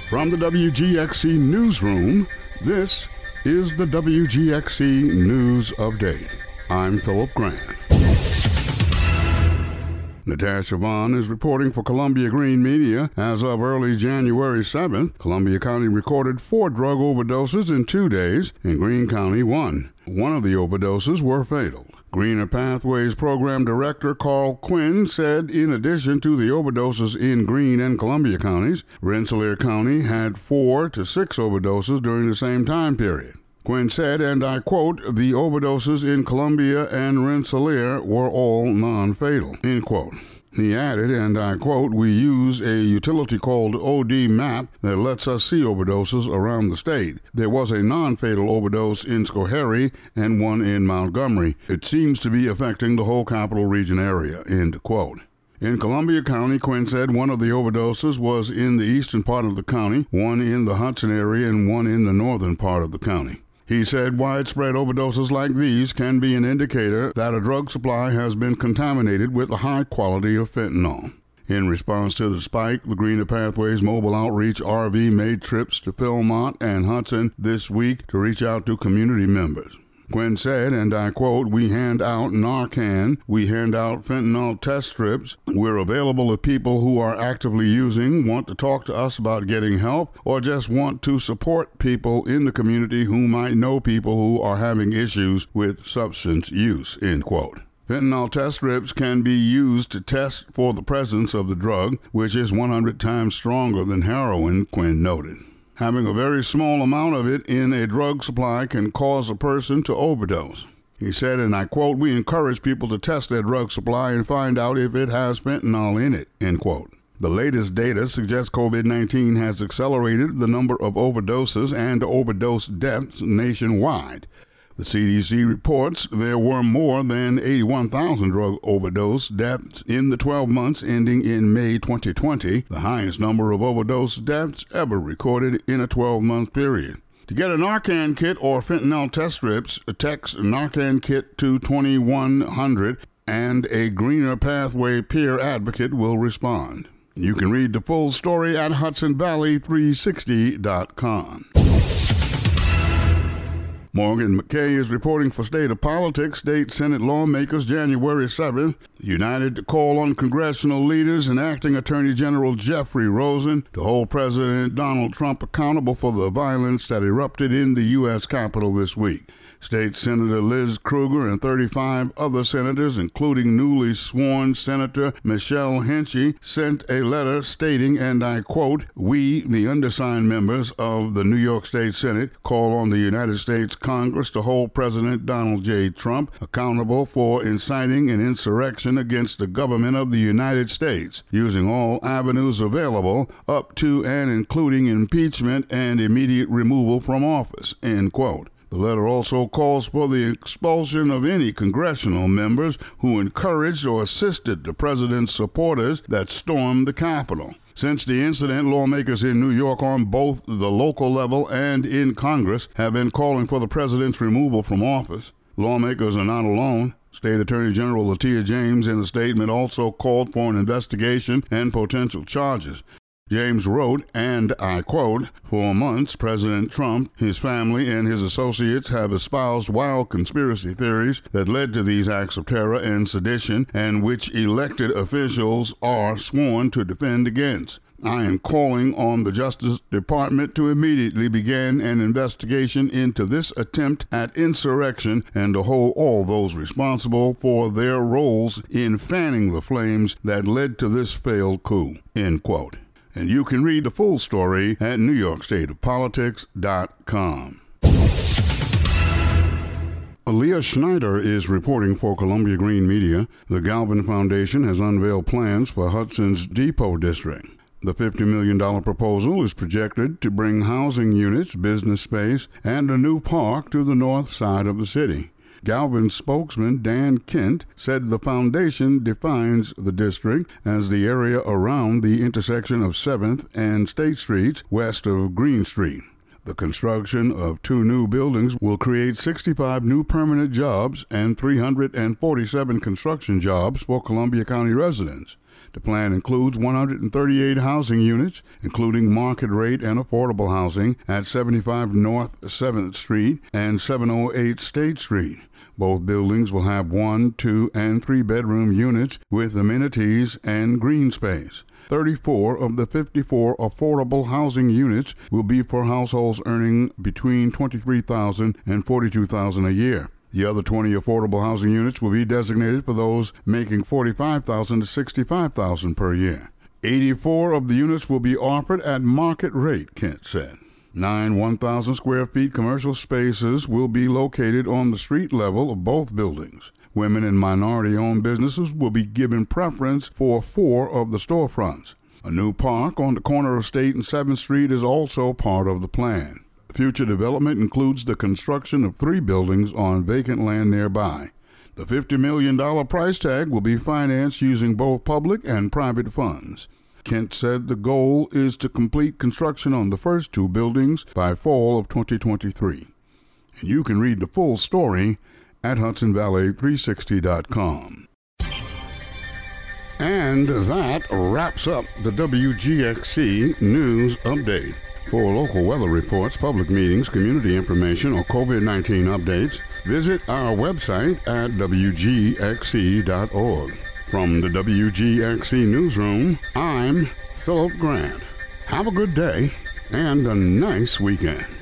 From the WGXC Newsroom, this is the WGXC News Update. I'm Philip Grant. Natasha Vaughn is reporting for Columbia Green Media. As of early January 7th, Columbia County recorded 4 drug overdoses in 2 days, and Greene County 1. One of the overdoses were fatal. Greener Pathways Program Director Carl Quinn said in addition to the overdoses in Greene and Columbia counties, Rensselaer County had 4 to 6 overdoses during the same time period. Quinn said, and I quote, "The overdoses in Columbia and Rensselaer were all non-fatal," end quote. He added, and I quote, "We use a utility called OD Map that lets us see overdoses around the state. There was a non-fatal overdose in Schoharie and one in Montgomery. It seems to be affecting the whole Capital Region area," end quote. In Columbia County, Quinn said one of the overdoses was in the eastern part of the county, one in the Hudson area, and one in the northern part of the county. He said widespread overdoses like these can be an indicator that a drug supply has been contaminated with a high quality of fentanyl. In response to the spike, the Greener Pathways Mobile Outreach RV made trips to Philmont and Hudson this week to reach out to community members. Quinn said, and I quote, "We hand out Narcan, we hand out fentanyl test strips. We're available if people who are actively using want to talk to us about getting help or just want to support people in the community who might know people who are having issues with substance use," end quote. Fentanyl test strips can be used to test for the presence of the drug, which is 100 times stronger than heroin, Quinn noted. Having a very small amount of it in a drug supply can cause a person to overdose. He said, and I quote, "We encourage people to test their drug supply and find out if it has fentanyl in it," end quote. The latest data suggests COVID-19 has accelerated the number of overdoses and overdose deaths nationwide. The CDC reports there were more than 81,000 drug overdose deaths in the 12 months ending in May 2020, the highest number of overdose deaths ever recorded in a 12-month period. To get a Narcan kit or fentanyl test strips, text Narcan kit to 2100 and a Greener Pathway peer advocate will respond. You can read the full story at HudsonValley360.com. Morgan McKay is reporting for State of Politics. State Senate lawmakers January 7th united to call on congressional leaders and Acting Attorney General Jeffrey Rosen to hold President Donald Trump accountable for the violence that erupted in the U.S. Capitol this week. State Senator Liz Krueger and 35 other senators, including newly sworn Senator Michelle Henchy, sent a letter stating, and I quote, "We, the undersigned members of the New York State Senate, call on the United States Congress to hold President Donald J. Trump accountable for inciting an insurrection against the government of the United States, using all avenues available up to and including impeachment and immediate removal from office," end quote. The letter also calls for the expulsion of any congressional members who encouraged or assisted the president's supporters that stormed the Capitol. Since the incident, lawmakers in New York on both the local level and in Congress have been calling for the president's removal from office. Lawmakers are not alone. State Attorney General Letitia James in a statement also called for an investigation and potential charges. James wrote, and I quote, "For months, President Trump, his family, and his associates have espoused wild conspiracy theories that led to these acts of terror and sedition, and which elected officials are sworn to defend against. I am calling on the Justice Department to immediately begin an investigation into this attempt at insurrection and to hold all those responsible for their roles in fanning the flames that led to this failed coup," end quote. And you can read the full story at NewYorkStateOfPolitics.com. Aaliyah Schneider is reporting for Columbia Green Media. The Galvin Foundation has unveiled plans for Hudson's Depot District. The $50 million proposal is projected to bring housing units, business space, and a new park to the north side of the city. Galvin spokesman Dan Kent said the foundation defines the district as the area around the intersection of 7th and State Streets west of Green Street. The construction of 2 new buildings will create 65 new permanent jobs and 347 construction jobs for Columbia County residents. The plan includes 138 housing units, including market rate and affordable housing at 75 North 7th Street and 708 State Street. Both buildings will have 1, 2, and 3 bedroom units with amenities and green space. 34 of the 54 affordable housing units will be for households earning between $23,000 and $42,000 a year. The other 20 affordable housing units will be designated for those making $45,000 to $65,000 per year. 84 of the units will be offered at market rate, Kent said. 9 1,000 square feet commercial spaces will be located on the street level of both buildings. Women and minority-owned businesses will be given preference for 4 of the storefronts. A new park on the corner of State and 7th Street is also part of the plan. Future development includes the construction of 3 buildings on vacant land nearby. The $50 million price tag will be financed using both public and private funds. Kent said the goal is to complete construction on the first 2 buildings by fall of 2023. And you can read the full story at HudsonValley360.com. And that wraps up the WGXC News Update. For local weather reports, public meetings, community information, or COVID-19 updates, visit our website at WGXC.org. From the WGXC Newsroom, I'm Philip Grant. Have a good day and a nice weekend.